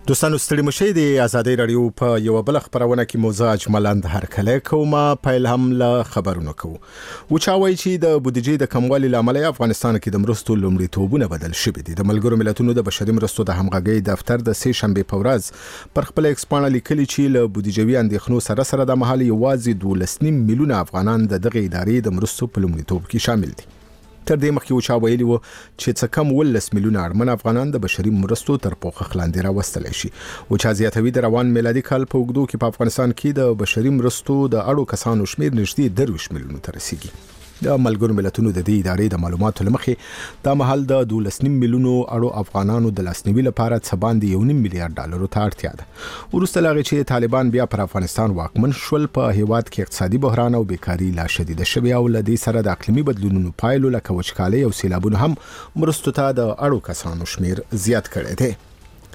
دوستانو ستړي مشي د آزادۍ رادیو په یو بل خبرونه کې موضوع اجملاند هر کله کومه پیل هم له خبرونه کوو او چا وایي چې د بودیجې د کموالي لامل افغانستان کې د مرستو لومړیتوبونه بدل شوي دي. د ملګرو ملتونو د بشري مرستو د همغږۍ دفتر د سه شنبه په ورځ پر خپل ایکسپانه لیکلي چې له بودیجوي اندېښنو سره د محلي یوازې 12 میلیونه افغانان د دغه ادارې د مرستو په لومړیتوب کې شامل دي. تر دې مخکې وچا ویلي وو چې څه کم 12 میلیونه اړمن افغانان د بشري مرستو تر پوښښ لاندې راوستل شي. وچا زیاتوي د روان میلادي کال په اوږدو کې په افغانستان کې د بشري مرستو د اړو کسانو شمیر نږدې 30 میلیونو ته رسیدي. د ملګرو ملتونو د دې ادارې د معلوماتو لمخې د محل د 12 میلیونو اړو افغانانو د لاسنیوي لپاره څه باندې 1 میلیارډ ډالر ته اړتیا ده. وروسته لاغې چې طالبان بیا پر افغانستان واکمن شول په هیواد کې اقتصادي بحران او بیکاری لا شدیده شوه او لدې سره د اقلیمي بدلونونو پایلو لکه وچکالي او سیلابونه هم مرستو ته د اړو کسانو شمیر زیات کړی دی.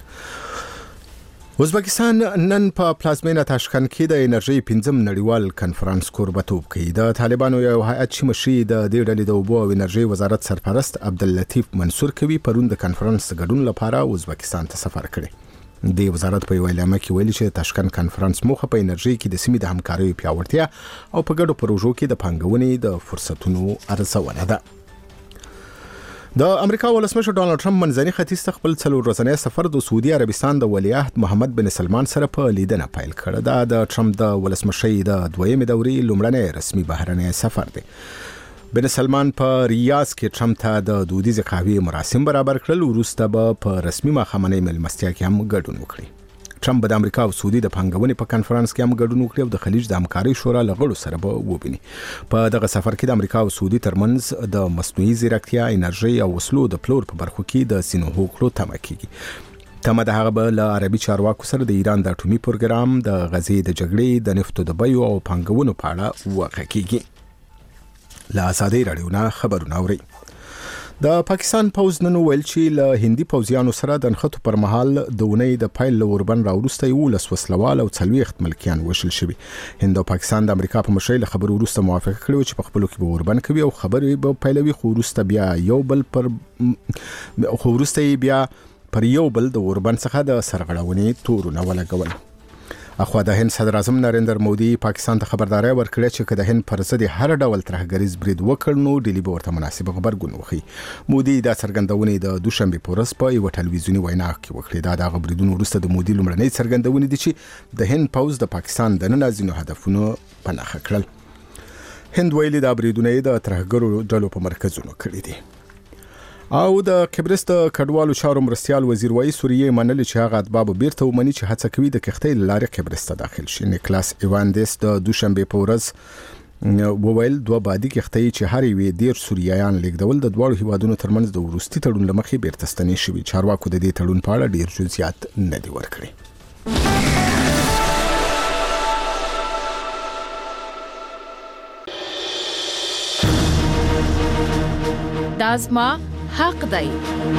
ازبکستان نن په پلازمینه تاشکند کې د انرژي 5م نړیوال کنفرانس کوربتوب کوي. د طالبانو یو هیئت چې مشري د دې ډلې د اوبو او انرژي وزارت سرپرست عبداللطیف منصور کوي پرون د کنفرانس ګډون لپاره ازبکستان ته سفر کړی. د وزارت په ویلامه کې ویلي چې تاشکند کنفرانس موخه په انرژي کې د سیمې د همکارۍ پیاوړتیا او په ګډو پروژو کې د پانګونې د فرصتونو ارزونه ده. د امریکا ولسمشر ډونالد ټرمپ منځني ختیځ ته خپل 4 ورځنی سفر د سعودي عربستان د ولیعهد محمد بن سلمان سره په لیدنه پیل کړ. دا د ټرمپ د ولسمشۍ د دویمې دورې لومړنی رسمي بهرنی سفر دی. بن سلمان په ریاض کې ټرمپ ته د دودیز قهوې مراسم برابر کړل. وروسته به په رسمي ماښامنۍ مېلمستیا کې هم ګډون وکړي. ټرمپ د امریکا او سعودي د پانګونې په کنفرانس کې هم ګډون وکړي او د خلیج د همکارۍ شورا له غړو سره به وویني. په دغه سفر کې د امریکا او سعودي ترمنځ د مصنوعي ځیرکتیا، انرژي او وسلو د پلور په برخو کې د سینو هوکړو تمه کیږي. تمه د هغه به له عربي چارواکو سره د ایران د اټومي پروګرام، د غزې د جګړې، د نفتو د بیو او پانګونو په اړه وغږیږي. له آزادۍ رادیو نه خبرونه اوري. د پاکستان پوز نن ویل چې له هندي پوزیانو سره د نښتو پر مهال د اونۍ د پایل له اوربن راوروسته 11 وسلوال او 40 ملکیان وشل شوي. هند او پاکستان د امریکا په مشرۍ له خبرو وروسته موافقه کړې چې په خپلو کې به اوربن کوي او خبرې به پیلوي. خو وروسته بیا پر یو بل د اوربن څخه د سرغړونې تورونه ولګول. اخوا د هند صدر اعظم نریندر مودي پاکستان ته خبرداري ورکړه چې که د هند پر ضد هر ډول ترهګریز برید وکړ نو ډیلی به ورته مناسب غبرګون وکړي. مودي دا څرګندونې د دوشنبه په ورځ په یو ټلویزیونی وینا کې وکړه. دا د غبرګون وروسته د مودي لومړنۍ څرګندونې دي چې د هند پوز د پاکستان د ننازینو هدفونو پناه کړل. هند ویلي دا بریدونه د ترهګرو ډلو په مرکزونو کړی دي. او د قبرس د کډوالو چارو مرستيال وزیر وایي سوریه منل چې هغه اتباع بیرته ومني چې هڅه کوي د کښتۍ لارې قبرس ته داخل شي. نیکلاس ایواندس د دوشنبه په ورځ وویل 2 بادي کښتۍ چې هر یوې 10 سوریایان لیږدول د دوه هیوادونو ترمنځ د وروستي تړون لمخې بیرته ستنې شوي. چارواکو د دې تړون په اړه ډیر جزئیات نه دي ورکړي. دازما حق دی.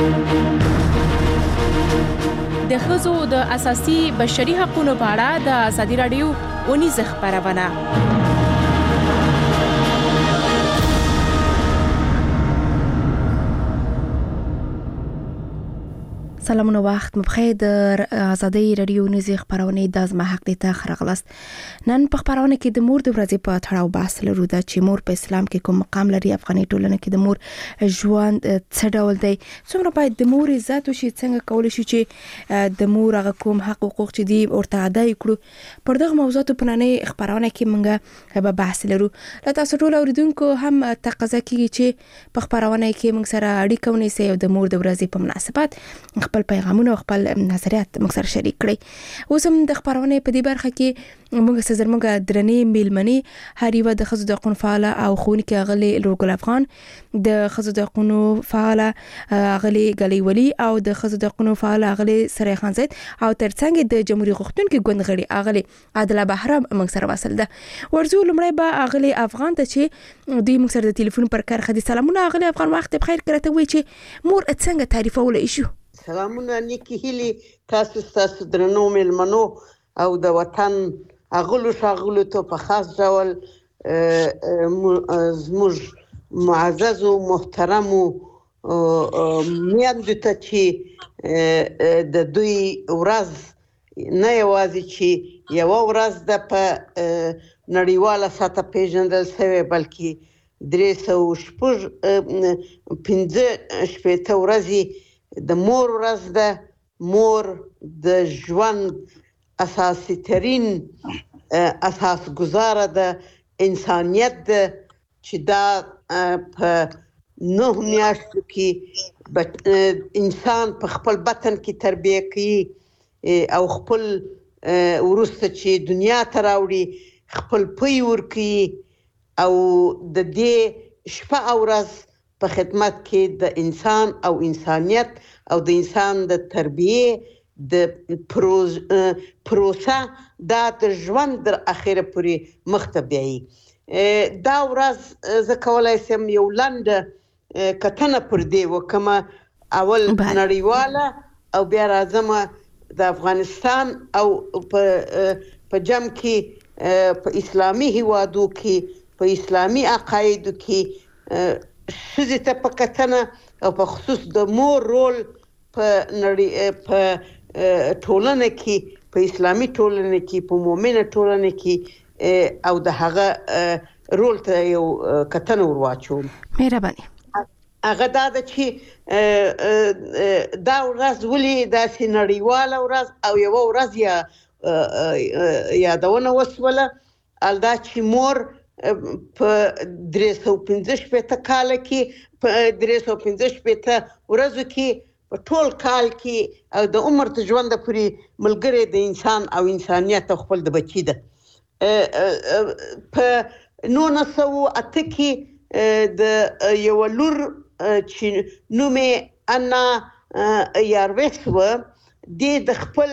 د ښځو د اساسي بشري حقوقو په اړه د آزادۍ رادیو اونیزه خبرونه. سلامونه وخت مبخیر در آزادۍ رادیو اونیزه خبرونه د ازما حق دی ته خرغلست. نن په خبرونه کې د مور د ورځې په تړاو بحث لرو دا چې مور په اسلام کې کوم مقام لري. افغاني ټولنه کې د مور ژوند څه ډول دی؟ څومره باید د مور عزت وشي؟ څنګه کولای شي چې د مور هغه کوم حق حقوق چې دی ورته ادا کړو؟ پر دغه موضوعات په نننۍ خبرونه کې موږ به بحث لرو. له تاسو ټول اوریدونکو هم تقاضا کیږي چې په خبرونه کې موږ سره اړیکه ونیسئ او د مور د ورځې په مناسبت خپل پیغامونه او خپل نظریات موږ سره شریک کړئ. اوس هم د خبرونه په دې برخه کې موږ سره زموږ درنې میلمنې هر یو د ښځو د حقوقو فعاله او ښوونکې اغلې لورګل افغان، د ښځو د حقوقو فعاله اغلې ګلې ولی او د ښځو د حقوقو فعاله اغلې سره خان زید او ترڅنګ د جمهوریت غوښتونکو ګوند غړي اغلې عادله بهرام موږ سره وصل ده. ورزو لمړی به اغلې افغان ته چې دوی موږ سره د ټلیفون پر کار خدي. سلامونه اغلې افغان، وخت بخیر. کړه وی چې مور څنګه تعریفول شي؟ سلامونه نیکی هیلی تاسو درنو ملمنو او د وطن اغلو شاغلو ته په خاص ډول زموږ معزز او محترم میندو ته چې د دوی ورځ نه یوازې چې یوه ورځ ده په نړیواله سطحه پیژندل شوې بلکې 365 ورځې د مور ورځ ده. مور د ژوند اساسي ترین اساس گزاره ده، انسانیت ده چې دا په 9 میاشتو کې انسان په خپل بطن کې تربیه کوي او خپل وروسته چې دنیا ته راوړي خپل پی ورکوي او د دې شپه او ورځ په خدمت کې د انسان او انسانیت او د انسان د تربیه د پروسه دا د ژوند در اخره پورې مخته بیایي. دا ورځ زه کولی شم یو لنډه کتنه پر دې وکړم. اول نړیواله او بیا راځم د افغانستان او په جمع کې په اسلامي هیوادو کې په اسلامي عقایدو کې ښځې ته په کتنه او په خصوص د مور رول په ټولنه کې په اسلامي ټولنه کې په مؤمنه ټولنه کې او د هغه رول ته یو کتنه ورواچوم. مهرباني. هغه دا ده چې دا ورځ ولې داسې نړیواله ورځ او یوه ورځ یادونه وسوله دا چې مور په 365 کاله کې په 365 ورځو کې په ټول کال کې او د عمر ته ژوند پورې ملګری د انسان او انسانیت او خپل د بچی ده. په 1908 کې د یو لور چې نوم یې انا یارویس و د خپل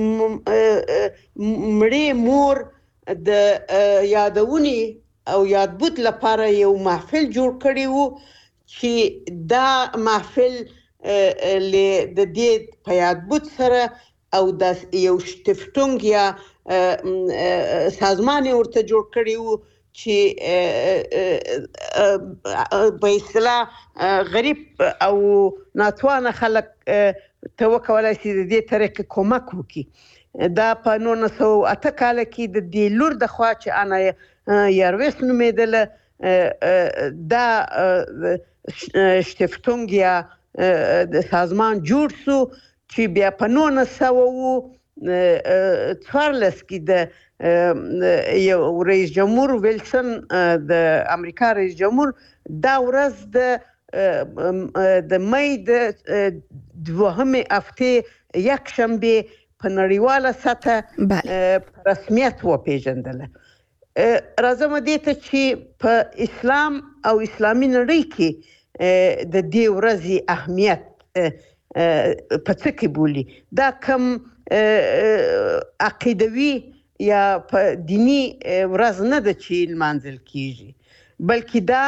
مړې مور د یادونې او یادبود لپاره یو محفل جوړ کړی و چې دا محفل د دې په یادبود سره او د یو شتفتونګ یا سازمان ورته جوړ کړی و چې په اصطلاح غریب او ناتوانه خلک ته وکولای شي د دې طریقې کومک وکړي. دا په 1908 کال کې د دې لور د خوا چې انا یارویس نومېدله دا شتفتونګ یا د سازمان جوړ شو چې بیا په 1914 کې د یو رئیس جمهور ویلسن د امریکا رئیس جمهور دا ورځ د مې د 2 هفتې یکشنبه په نړیواله سطحه رسمیت وپیژندله. راځم دې ته چې په اسلام او اسلامي نړۍ کې د دې ورځې اهمیت په څه کې بولي. دا کوم عقیدوي یا په دینی ورځ نه ده چې لمانځل کیږي بلکې دا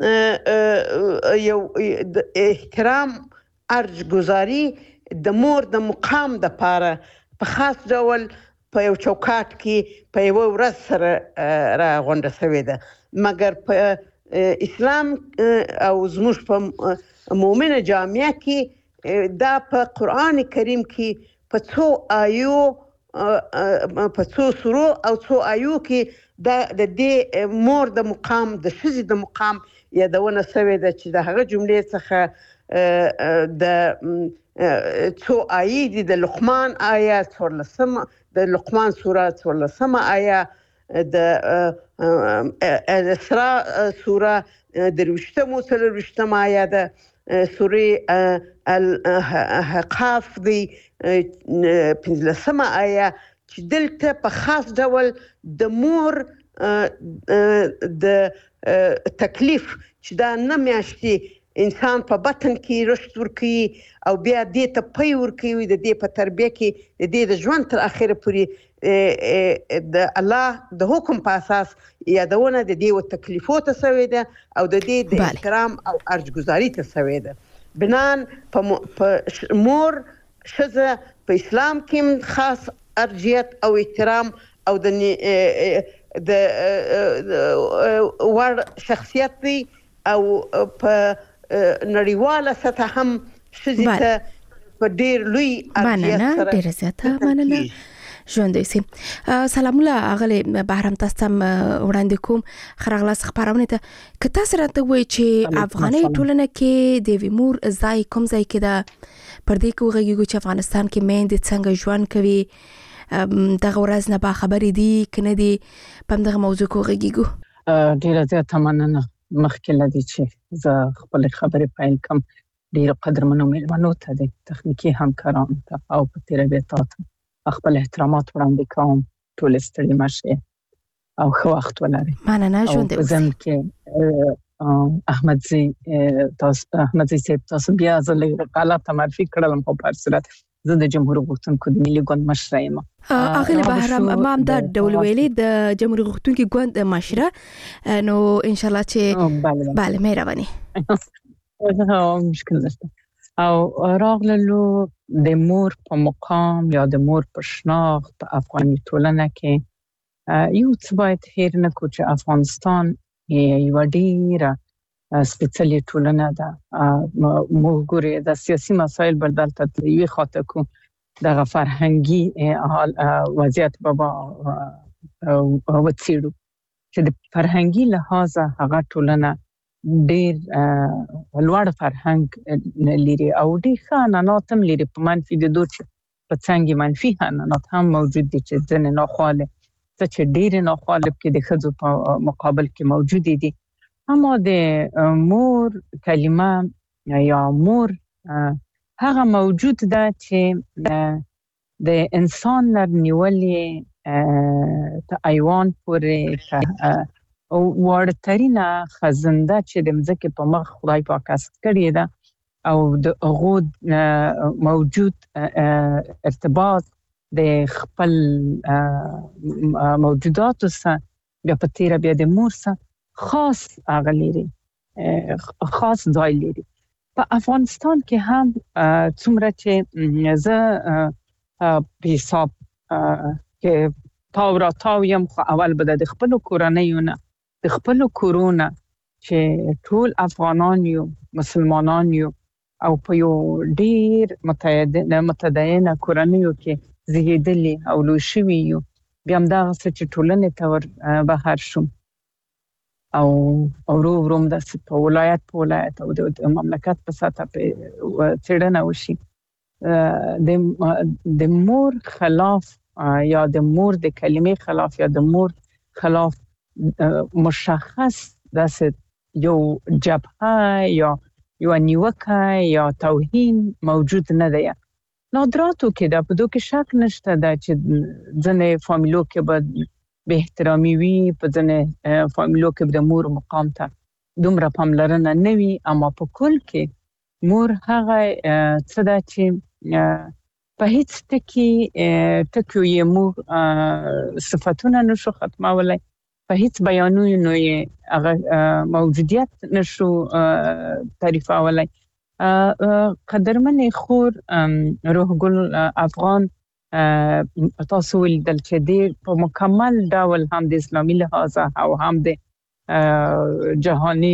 یو احترام ارجګزاري د مور د مقام د پاره په خاص ډول په یو چوکاټ کې په یو ورځ سره راغونډه شوې ده. مګر په اسلام او زموږ په مؤمنه جامعه کې دا په قرآن کریم کې په څو آیو په څو سورو او څو آیو کې د دې مور د مقام د ښځې د مقام یادونه شوې ده چې د هغه جملې څخه د څو آیې دي د لقمان آیه 14 د لقمان سوره 14 آیه د الاسراء سوره 23 آیه ده سوره الحقاف دی 15 آیه چې دلته په خاص ډول د مور د تکلیف چې دا نه میاشتې انسان په بطن کې رشد ورکوي او بیا دې ته پی ورکوي د دې په تربیه کې د دې د ژوند تر اخره پورې د الله د حکم په اساس یادونه د دې و تکلیفو ته شوې ده او د دې د احترام او ارجګزاري ته شوې ده. بنان په مور ښځه په اسلام کې خاص ارجیت او احترام او د وړ شخصیت دی او په نړیواله سطح هم شذ ته په ډیر لوی ارزښت سره ډیر زیاته مننه ژوندوي سي. سلامونه اغله بهرام تاسو وړاندې کوم خراغلاس خبرونه ته کته سره ته وای چې افغاني ټولنه کې د ویمور ځای کوم ځای کې دا پردې کوغږي چې افغانستان کې مېند څنګه ژوند کوي دغه ورځ نه با خبرې دي کنه دي په دغه موضوع کوغږي ډیر زیاته مننه. مخکې لدی چې زه خپل خبرې پیل کوم ډیر قدرمنو مېلمنو ته د تخنیکی همکارانو ته او په تربیتات خپل احترامات وړاندې کوم. ټول ستړي مشه او ښه وخت ولري. مننه ژوند دې زم کې احمد زي تاسو بیا زله غلطه معرفي کړم په پرسرت زه د جمهوریت غوښتونکو د ملي ګوند مشر یم. اغله بهرام امام د ډول ویلي د جمهوریت غوښتونکو ګوند مشر نو ان شاء الله چې bale مهرباني مشکل نشته. او راغلو د مور په مقام یا د مور په شناخت په افغاني ټولنه کې یو څه باید هیر نه کو چې افغانستان یو ډیره سپیڅلې ټولنه ده. موږ ګوري د سیاسي مسایل بدلته یوه خاطر کو د فرهنګي وضعیت بابا وڅېړو چې د فرهنګي لحاظه هغه ټولنه ډیر لوړ فرهنګ لري او ډیر خانانات هم لري په منفي د دوه په څنګه منفي خانانات هم موجود دي چې ځنه ناخواله چې ډیر ناخواله کې د خځو په مقابل کې موجود دي. اما د مور کلمه یا مور هغه موجود ده چې د انسان لرنیولې ته ایوان پورې او ورترینا خزنده چې د مځکه په مخ خدای پاک است کړی ده او د هغه موجود ارتباط د خپل موجودات سره بیا په تیر بیا د مور سره خاص اغلیری خاص ځای لري. په افغانستان کې هم څومره چې زه په حساب کې تاو یم خو اول به د خپل کورنیونه د خپل کورونا چې ټول افغانان یو مسلمانان یو او په یو ډیر متدینه کورنیو کې زیږیدلي او لوی شوي یو بیا هم دا چې ټولنې ته ور بهر شوم او وروم د په ولایت او د مملکت په سطح په څېړنه وشي د مور خلاف یا د مور د کلمې خلاف یا د مور خلاف مشخص داسې یو جبهه یا یو نیوکه یا توهین موجود نه دی. نادراتو کې دا په دوه کې شک نشته دا چې ځنې فامیلو کې به احترامي وي په ځنې فامیلو کې د مور مقام ته دومره پاملرنه نه وي اما په کل کې مور هغه څه ده چې په هیڅ ټکي یې مور صفاتونه نشو ختمولای په هیڅ بیانونو یې هغه موجودیت نشو تعریفولای. قدرمن خور روح ګل افغان تاسو ولدل چې د په مکمل ډول هم د اسلامي لحاظه او هم د جهاني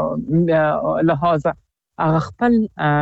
لحاظه هغه خپل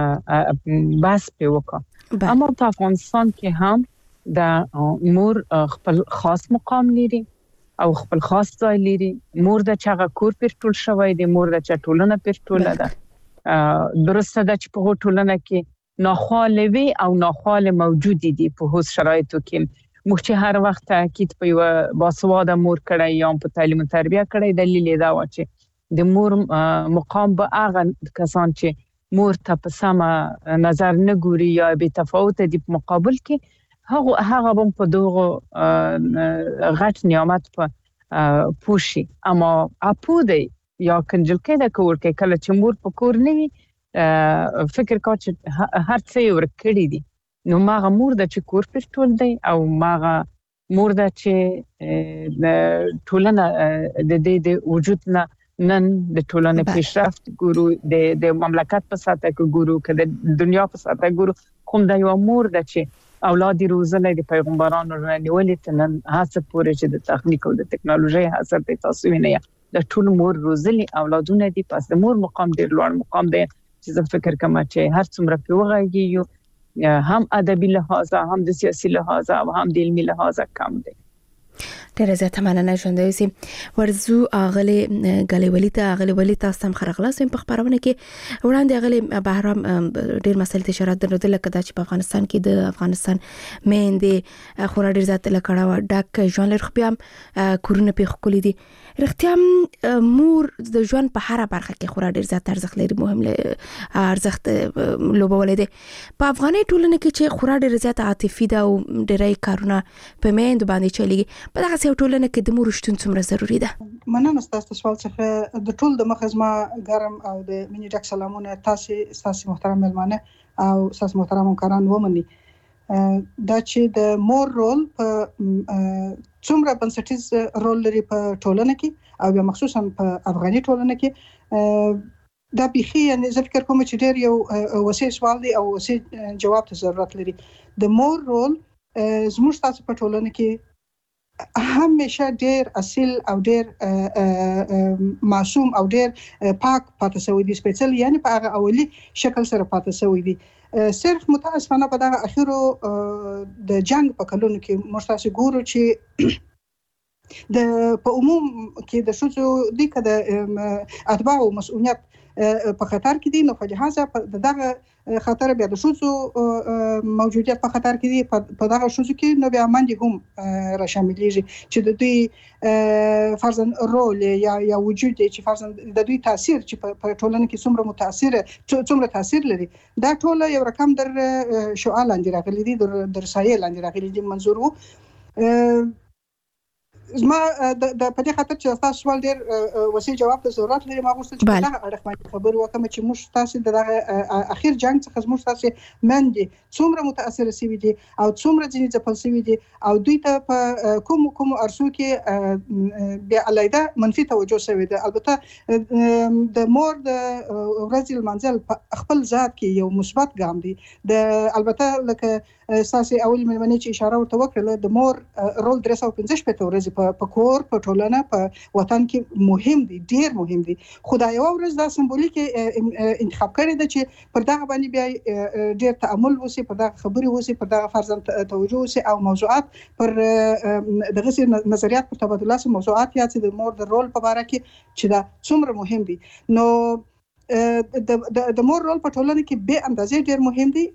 بحث په وکړه. اما په افغانستان کې هم د مور خپل خاص مقام لري او خپل خاص ځای لري. مور د چاغه کور پر ټول شوی دی، مور د چا ټولنه پر ټوله ده. درسته ده چې په ټولنه کې ناخواله وي او ناخواله موجود دي په هوس شرایطو کې. موږ چې هر وخت تاکید په یو باسواده مور کړی یا په تعلیم او تربیه کړی دلیل دا و چې د مور مقام به هغه کسان چې مور ته په سمه نظر نه ګوري یا به تفاوت دي په مقابل کې هغه هم په دغه غټ نعمت په پوشي. اما اپو دی یا کنجلکې د کور کې کله چې مور په کور نه وي فکر کا چې هر څه ورکړي دي نو ماغه مور د چې کور پر ټول دی او ماغه مور د چې ټولنه د دې وجود نه نن د ټولنې پیشرفت ګورو د مملکت په ساته کې ګورو که د دنیا په ساته ګورو کوم د یو مور د چې اولاد روزلې د پیغمبرانو نیولې تنن هڅه پورې چې د تخنیک او د ټکنالوژي هڅه په تاسو ویني د ټول مور روزلي اولادونه دي. پس د مور مقام ډیر لوړ مقام دی چې زه فکر کوم چې هر څومره پیوغږي هم ادبي لحاظه هم د سیاسي لحاظه او هم د علمي لحاظه کم دی. ډیره زیاته مننه ژوندۍ سي. ورزو اغلی غلیولی تاسو هم خرغلاس په خبرونه کې وړاندې اغلی بهرام ډیر مسلې اشاره درلوده لکه دا چې په افغانستان کې د افغانستان مېندې خورا ډیر زیات لکړه ډاک ژوند لري خو بیا کورونه په خولي دي. رښتیا مور د ژوند په هر برخه کې خورا ډیر زیات ارزښت لري، مهم ارزښت لوبولې دي. په افغاني ټولنه کې چې خورا ډیر زیات عاطفي ده او ډیرای کارونه په مېند باندې چلیږي، په دغه ټولنه کې د مور شتون څومره ضروری ده؟ مننه ستاسو سوال څخه. د ټول د مخزما ګرم او د مینی ډک سلامونه تاسو محترم ملمانه او تاسو محترم همکاران ومني. دا چې د مور رول په څومره بنسټیز رول لري په ټولنه کې او بیا مخصوصا په افغاني ټولنه کې، دا بيخي یعنی زه فکر کوم چې ډېر یو وسیع سوال دی او وسیع جواب ته ضرورت لري. د مور رول زموږ تاسو په ټولنه کې همیشه ډېر اصیل او ډېر معصوم او ډېر پاک پاتې شوی دی، سپیشل یعنی په هغه اولی شکل سره پاتې شوی دی. صرف متاسفانه په دغه اخیرو د جنگ په کلونو کې موږ تاسو ګورو چې د په عموم کې د شوزو د کده اتباع او مسؤلیت په خطر کې دي، نو په لحاظه دغه خطر بیا د شوزو موجودیت په خطر کې دي. په دغه شوزو کې نو بیا باندې هم را شاملېږي چې د دوی فرضاً رول یا وجود چې فرضاً د دوی تاثیر چې په ټولنه کې څومره تاثیر لري، دا ټول یو رقم در شعاع لاندې راغلي دي، در سایه لاندې راغلي دي. منظور وو زما د په دې خاطر چې تاسو سوال ډېر وسیع جواب ته ضرورت لري، ما غوښتل چې دا اړه باندې خبر وکم چې موږ تاسو د اخیر جنگ څخه موږ تاسو مندي څومره متاثر شوي دي او څومره ځینې ځپل شوي دي او دوی ته په کوم ارسو کې بیا علیده منفي توجه شوی ده. البته د مور د ورځې المنزل په خپل ذات کې یو مثبت ګام دی. البته لکه اساسي اول ملمنې چې اشاره ورته وکړه، د مور رول 315 ورځې په کور په ټولنه په وطن کې مهم دي، ډیر مهم دي. خدای یو ورځ دا سمبولیک انتخاب کړی دی چې پر دغه باندې بیا ډیر تأمل وسی، پر دغه خبرې وسی، پر دغه فرضاً توجه وسی او موضوعات پر دغه نظریات پر تبادله سره موضوعات یا چې د مور د رول په اړه کې چې دا څومره مهم دي. نو د مور رول په ټولنه کې به اندازې ډیر مهم دي.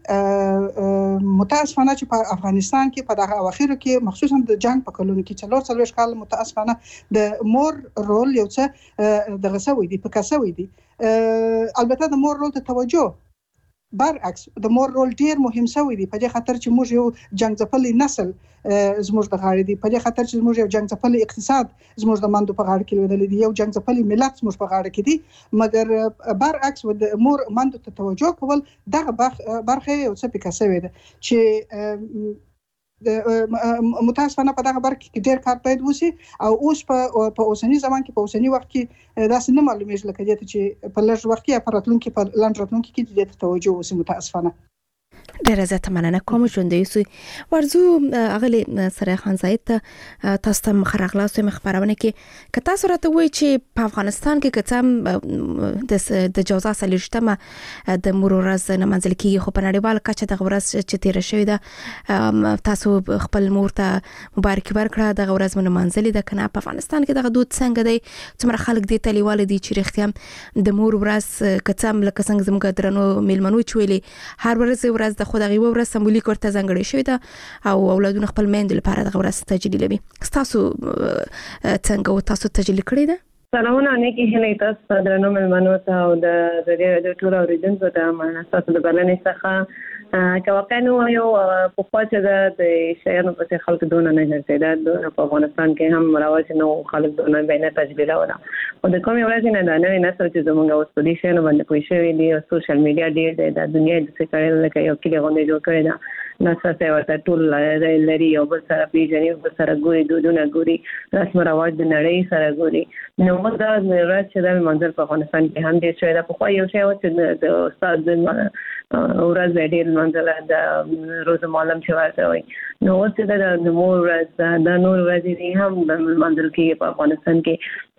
متاسفانه چې په افغانستان کې په دغه اواخرو کې مخصوصا د جنگ په کلونو کې 4 کال متاسفانه د مور رول یو څه دغه سوي دي، په کسوي دي. البته د مور رول ته توجه برعکس د مور رول ډیر مهم شوی دی، په دې خاطر چې موږ یو جنگ ځپلې نسل زموږ د غاړې دی، په دې خاطر چې موږ یو جنگ ځپلې اقتصاد زموږ د مندو په غاړه کې لویدل دي، یو جنگ ځپلې ملت زموږ په غاړه کې دي. مګر برعکس د مور مندو ته توجه کول دغه برخه یو څه پکې شوی دی چې متاسفانه په دغه برخه کې ډیر کار باید وشي. او اوس په اوسنی زمان کې په اوسنی وخت کې داسې نه معلومیږي لکه دې چې په لږ وخت کې په راتلونکي په لاندې راتلونکي کې دې توجه وشي. متاسفانه ډیره زیاته مننه کوم ژوندۍ سوی. ورزو اغلی سره خان زاید تاسو ته مخرغلاس مخبرونه کې که تاسو راته وایي چې په افغانستان کې کڅم د جوزا سلیشتمه د مور ورځ نه منځل کیږي، خو په نړیوال کچه د ورځ چې تیر شوی ده تاسو خپل مور ته مبارکي ورکړه، د ورځ من منځل ده کنه. په افغانستان کې دغه دود څنګه دی؟ څومره خلک دي تلیواله دي چې رښتیا د مور ورځ کڅم لکه څنګه زموږ درنو میلمنو چويلي هر ورځ د خدای ورځ سمبولیک ورته ځانګړې شوی ده او اولادونه خپل میندې لپاره د ورځ تجلیلوي. تاسو څنګه و تاسو تجلیل کړی ده؟ سلامونه نیکی هلي تاسو درنو ملمنو ته او د ټول اوریدونکو ته مننه تاسو د بلنې څخه. که واقعا یو په خواته د شیانو په خلک دونه نه ګرځیدا په افغانستان کې هم رواج نو خلک دونه بینه تجلیل ولا او د کومې ورځې نه دا نه نسل چې زمونږ اوس په دې شیانو باندې کوئی شی دی او سوشل میډیا ډېر د دنیا د څه کړل لکه یو کلی غونډه جوړ کړی دا ناسته ورته ټول لري او بل سره پیژني او بل سره ګوري دودونه ګوري رسم رواج د نړۍ سره ګوري. نو موږ دا راځي چې د منځل په افغانستان کې هم دې شوی دا په خو یو شی او چې د استاد ورځ ډېر منځله د روز معلم چې ورته وي نو اوس د مور ورځ د نور ورځې هم د منځل کې په افغانستان کې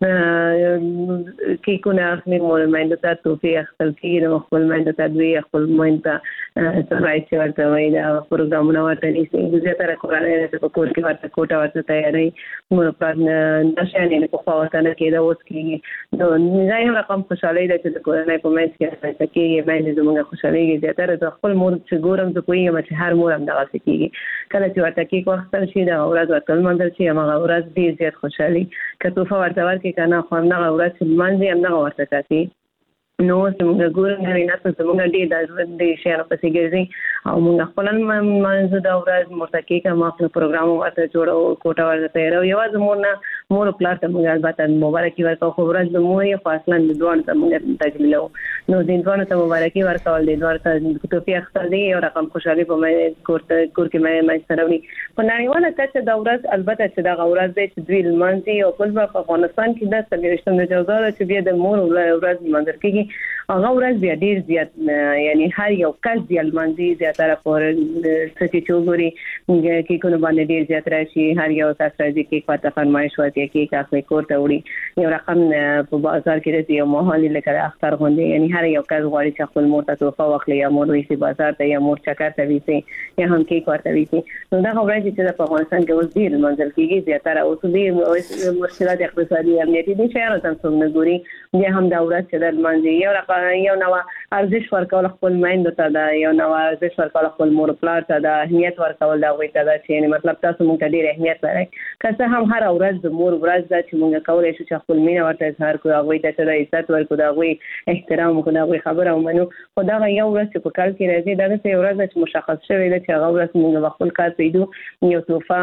کونه اخلي مور مېند ته توفي اخلي د خپل مېند ته دوی خپل مېند ته سپرایز ورته وي دا پروګرامونه ورته نيسي زیاتره کورانه په کور کې ورته کوټه ورته تیاری مور په نشانه په خواته کې دا اوس کې نو نه یو رقم خوشاله ده چې د کورانه په مېند کې راځي کې یې باندې زموږ خوشاله زیاتره د خپل مور چې ګورم زه کوم چې هر مور هم دغه کېږي کله چې ورته کې وخت شي دا اوراد ورته منځل شي هغه اوراد ډیر زیات خوشالي کته ورته ورکې کنه خو هم دغه اوراد چې منځي هم دغه ورته کوي نو څنګه ګورم نه نه څنګه ډیر د شي نه پسې ګرځي او موږ خپل منځ دا اوراد مرتکې کوم خپل پروګرام ورته جوړو کوټه ورته تیارو یوازې مور پلار ته موږ البته مبارکي ورکو خو ورځ د مور فاصله د دوه ته موږ تجلیلو نو د دوه ته مبارکي ورکول د دوه ته توفیق اختر دی او رقم خوشالي په مې کور کې مې سره په نړیواله کچه د ورځ البته چې د ورځ د دوی منځي او په افغانستان کې د سګریشن د جوړه چې بیا د مور ورځ منځر کې هغه ورځ بیا ډیر زیات یعنی هر یو کس دی المنځي زیاتره پر ستې چوغوري کې کوم باندې ډیر زیات راشي هر یو تاسو راځي کې پاته فرمایش ورته کې کافي کوټه وړي یو رقم په بازار کې راځي او مهالي لکه اختر غونډه یعنی هر یو کس غواړي چې خپل مور ته توفه واخلي یا مور وي بازار ته یا مور چکر ته وي یا هم کې کوټه وي نو دا ورځ چې په افغانستان کې اوس ډیر منځل کېږي زیاتره اوس ډیر مشکلات اقتصادي امنیتي دي چې هر څه څنګه ګوري بیا هم دا ورځ چې د منځي یو نو ارزش ورکول خپل مایند ته دا یو نو ارزش ورکول خپل مور پلار ته دا اهمیت ورکول دا وایي ته دا چې مطلب تاسو مونږ ته ډیر اهمیت لري که څه هم هر ورځ د مور ورځ دا چې مونږ کولای شو چې خپل مینه ورته اظهار کوو هغه ته د عزت ورکو دا وایي احترام کوو دا وایي خبره ومنو خو دا یو ورځ چې په کال کې راځي دا څه ورځ چې مشخص شوی دی چې هغه ورځ مونږ خپل کار پیډو یو توفه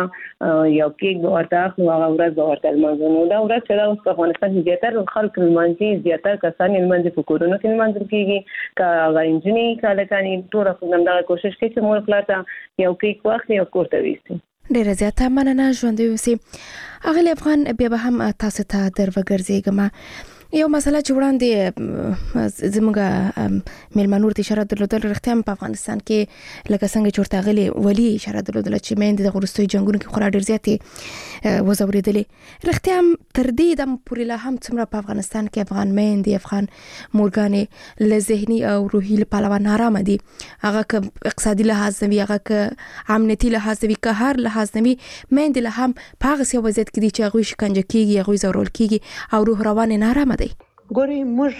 یو کیک ورته اخلو هغه ورځ ورته المنځو دا ورځ چې دا اوس په افغانستان کې زیاتره خلک المنځي زیاتره کسان المنځي په کورونو کې المنځ کېږي کا غنجنی کله کاني ټول خپل دا کوشش کوي چې مور خپل یو کیک واخلي او کوټه ويسي ډیره زیاته مننه ژوند وسی اغلی افغان بیا به هم تاسو ته دروګرځيګم یو مسله چې وړاندې زموږ ملمنور ته اشاره درلودل رښتیا په افغانستان کې لکه څنګه چورته غلي ولی اشاره درلودل چې مېند د غرستوي جنگونو کې خورا ډیر زیاتې وزوریدلې رښتیا تر دې د پورې لا هم څومره په افغانستان کې افغان مېند افغان مورګانې له ذهني او روحي لپاره نارامه دي هغه ک اقتصادي لحاظ وي هغه ک امنیتي لحاظ وي که هر لحاظ وي مېند له هم په هغه څه وضعیت کې دي چې هغه شکنجه کیږي هغه زورول کیږي او روح روان نارامه ګوري موږ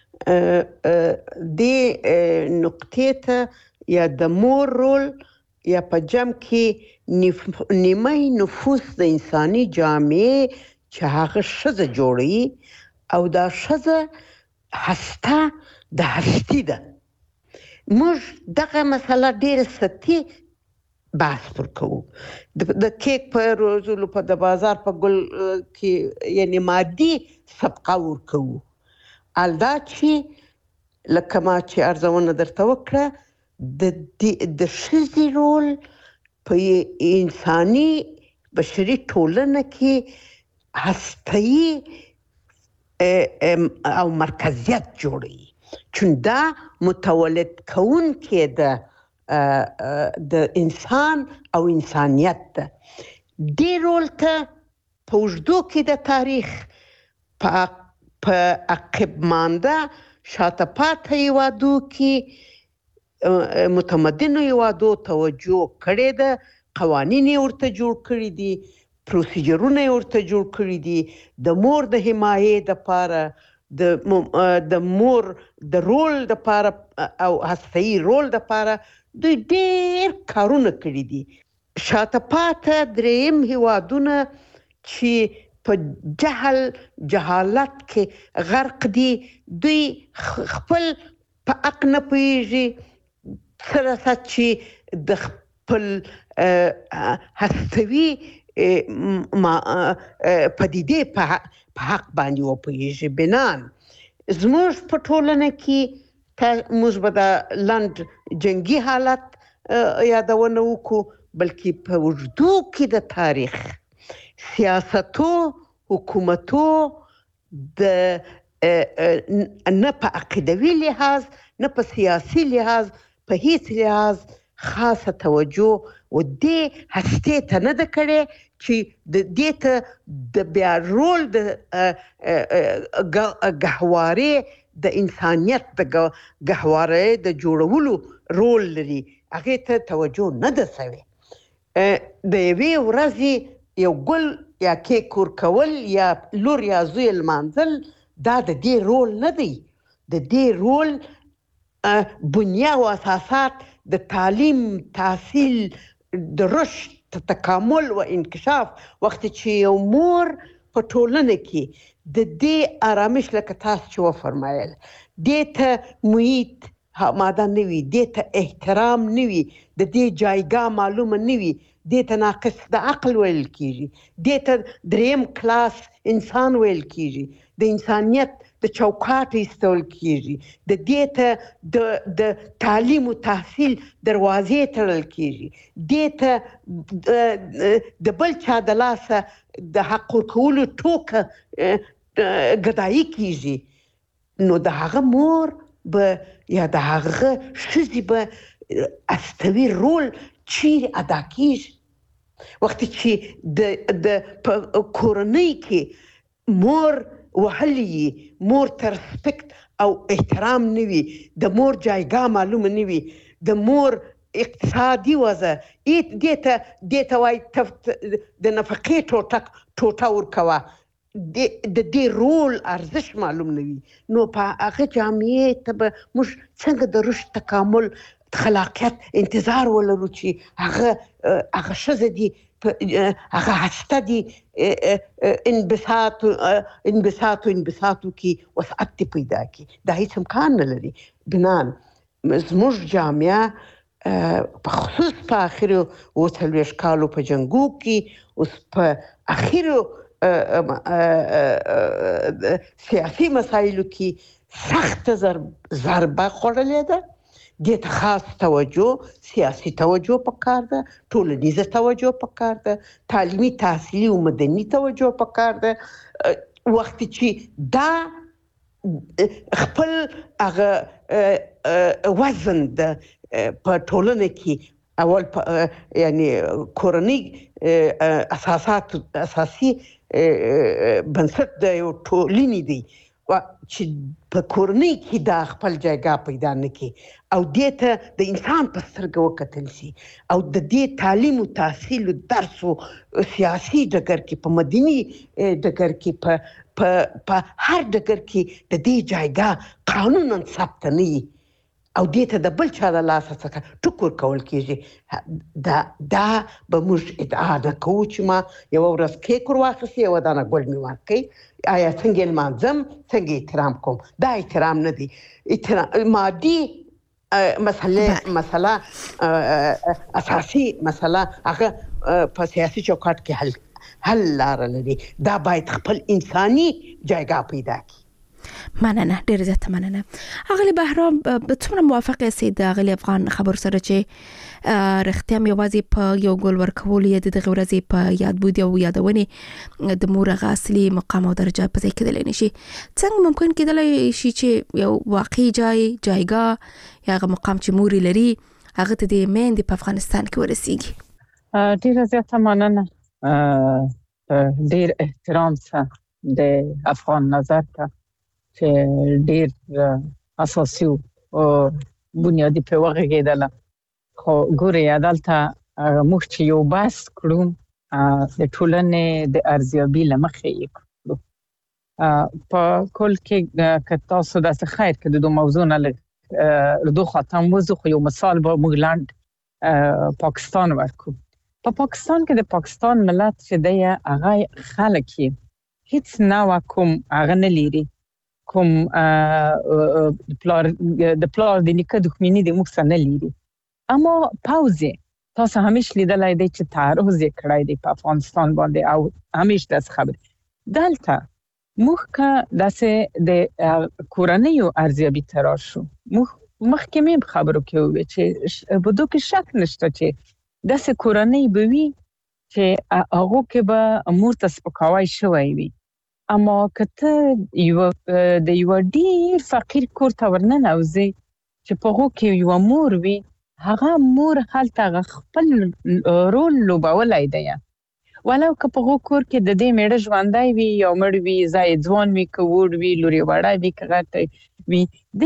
د نقطې ته یا د مور رول یا په جمع کې نیمه نفوس د انساني جامعې چې هغه ښځه جوړي او دا ښځه هسته د هستی ده موږ دغه مسله ډېره سطحي بحث پر کوو د کیک په روزلو په د بازار په ګل کې یعنی مادي صدقه ورکوو الدا چې لکه ما چې ارزونه درته وکړه د ښځې رول په انساني بشري ټولنه کې هسته‌ای او مرکزیت جوړوي چون دا متولد کوونکی ده د انسان او انسانیت ده دې رول ته په اوږدو کې د تاریخ په عقب مانده شاته پاته هیوادو کې متمدنو هیوادو توجه کړې ده قوانین یې ورته جوړ کړي دي پروسیجرونه یې ورته جوړ کړي دي د مور د حمایې دپاره د مور د رول دپاره او هسته‌ایي رول دپاره دوی ډېر کارونه کړي دي شاته پاته دریم هیوادونه چې په جهالت کې غرق دي دوی خپل په حق نه پوهېږي سره چې د خپل هستوي پدیدې په حق باندې وپوهېږي بنان زموږ په ټولنه کې موږ به د لنډ جنگي حالت یادونه وکړو بلکې په اوږدو کې د تاریخ سیاستو حکومتو د نه په عقیدوي لحاظ نه په سیاسي لحاظ په هیڅ لحاظ خاصه توجه و دې هسته ته نه ده کړې چې د دې ته د بیا رول د گهوارې د انسانیت د گهوارې د جوړولو رول لري هغه ته توجه نه ده شوی. د یوې ورځې یو ګل یا کیک ورکول یا لور یا زوی لمانځل دا د دې رول نه دی. د دې رول بنیاد او اساسات د تعلیم، تحصیل، د رشد، تکامل و انکشاف وخت چې یو مور په ټولنه کې د دې آرامش لکه تاسو چې وفرمایل دې ته محیط ماده نه وي، دې ته احترام نه وي، د دې جایګاه معلومه نه وي، دې ته ناقص د عقل ویل کیږي، دې ته دریم کلاس انسان ویل کیږي، د انسانیت د چوکاټ ایستل کیږي، د دې ته د تعلیم او تحصیل دروازې تړل کیږي، دې ته د بل چا د لاسه د حق ورکولو ټوکه ګدایي کیږي. نو د هغه مور به یا د هغه ښځې به استوي رول چیرې ادا کیږي. وخت چې د کورنۍ کې مور وهلي، مور ته رسپکت او احترام نه وي، د مور جایګاه معلومه نه وي، د مور اقتصادي وضع دې ته وایي د نفقې ټوټه ورکوه، د دې رول ارزښت معلوم نه وي، نو په هغه جامعې ته به موږ څنګه د رشد، تکامل، خلاقیت انتظار ولرو چې هغه ښځه دي، هغه هسته دي انبساطو کې وسعت پیدا کړي. دا هیڅ امکان نه لري. بنان زموږ جامعه په خصوص په اخرو 40 کالو په جنګو کې اوس په اخرو سیاسي مسایلو کې سخت ضربه خوړلې ده. دې ته خاص توجه، سیاسي توجه پکار ده، ټولنیزه توجه پکار ده، تعلیمي، تحصیلي او مدني توجه پکار ده. وخت چې دا خپل هغه وزن د په ټولنه کې اول یعنی کورنۍ اساسي بنسټ د یو ټولنې دی چې په کورنۍ کې دا خپل جایګاه پیدا نه کړي او دې ته د انسان په سترګه وکتل شي او د دې تعلیم او تحصیل او درس او سیاسي ډګر کې، په مدني ډګر کې، په هر ډګر کې د دې جایګاه قانونا ثبت نه وي او دې ته د بل چا د لاسه څخه ټکور کول کېږي. دا به موږ ادعا نه کوو چې ما یوه ورځ کیک ورواخیستې، یوه دانه ګل مې ورکړی، آیا څنګه یې لمانځم، څنګه احترام کوم. دا احترام نه دی. مادي مسله اساسي مسله هغه په سیاسي چوکاټ کې حل لاره لري. دا باید خپل انساني جایګاه پیدا کړي. مننه، ډیر زیات مننه. اغلی بهرام به څومره موافق یاست د اغلی افغان خبر سره چې رښتیا یوازې په یو ګل ورکول یا د دغه ورځې په یاد بود او یادونې د مور هغه اصلي مقام او درجه په ځای کېدلی نشي؟ څنګه ممکن کېدلی شي چې یو واقعي جایګاه یا هغه مقام چې مور لري هغه ته د میندې په افغانستان کې ورسیږي؟ ډیر زیات مننه. ډیر احترام سره د افغان نظر ته چې ډیر اساسي او بنیادی په وغږېدله. خو ګورې عدالته موږ چې یو بحث کړو د ټولنې د ارزیابي له مخې یې کړو. په کل کې که تاسو داسې خیر که د دو موضوع نه له دو خواته موضوع خو یو مثال به موږ لاند پاکستان ورکو. په پاکستان کې د پاکستان ملت چې دی هغه خلک یې هیڅ نوع کوم هغه نه لري، کوم د پلار د نیکه دښمني د موږ سره نه لري. اما پاوزه تاسو همیشه لیدلای دی چې تعرض یې کړی دی په افغانستان باندې او همیشه داس خبر دلته موږ که داسې د کورنیو ارزیابي تراشو مخکې مې خبرو کې وې چې بده کې شک نشته چې داسې کورنۍ به وي چې هغه کې به امور ته سپکاوی شوی وي. اما که ته د یو ډیر فقیر کور ته ورننوځې چې په هغو کې یو مور وي، هغه مور هلته خپل رول لوبولی دی، ولو که په هغو کور کې د دې میړه ژوندی وي یا مړ وي، ځای ځوان وي که وړ وي، لور یې وړه وي که غټه وي،